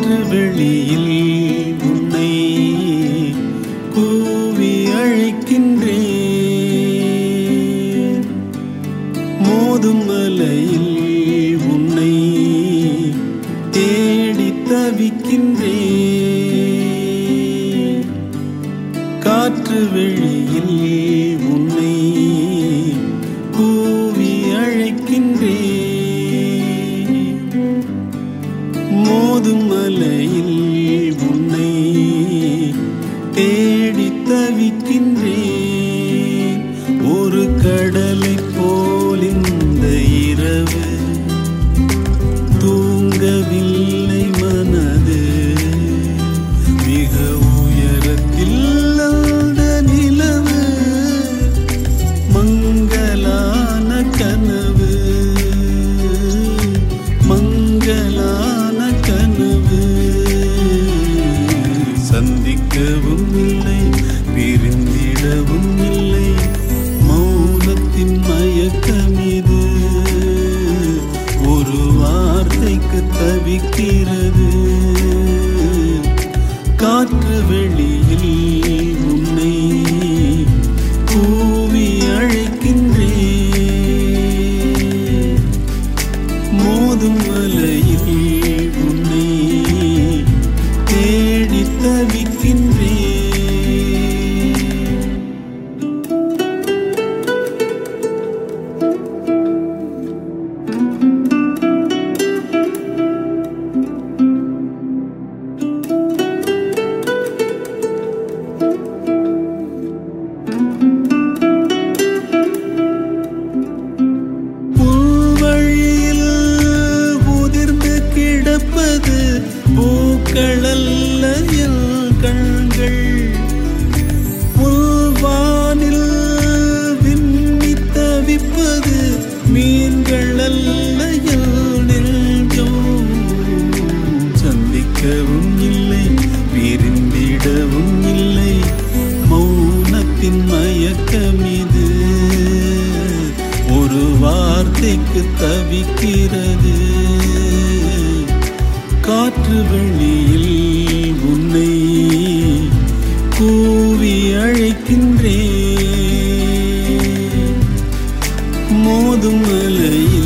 காற்று வெளியில் உன்னை கூவி அழைக்கின்றேன். மோதும் மலையில் உன்னை தேடி தவிக்கின்றேன். காற்று வெளியில் உன்னை கூவி அழைக்கின்றேன். மோதும் மலையில் உன்னை தேடி தவிக்கின்றேன். ஒரு கடலை போல் இந்த இரவு தூங்கவில்லை மனது. மிக உயரத்தில் அந்த நிலவு மங்கலான கனவு, மங்கலான கனவு. சந்திக்கவும் இல்லை, பிரிந்திடவும் இல்லை, மௌனத்தின் மயக்கமிது. ஒரு வார்த்தைக்கு தவிக்கிறது. காற்று வெளியில் உன்னை கூவி அழைக்கின்றேன். மோதும் மலையில் உன்னை தேடி தவிக்கின்றேன். பூக்களல்ல என் கண்கள், புல்வானில் விம்மி தவிப்பது மீன்கள் அல்ல என் நெஞ்சம். சந்திக்கவும் இல்லை, பிரிந்திடவும் இல்லை, மௌனத்தின் மயக்கமிது. ஒரு வார்த்தைக்கு தவிக்கிறது. காற்று வெளியில் உன்னை கூவி அழைக்கின்றேன். மோதும் மலையில்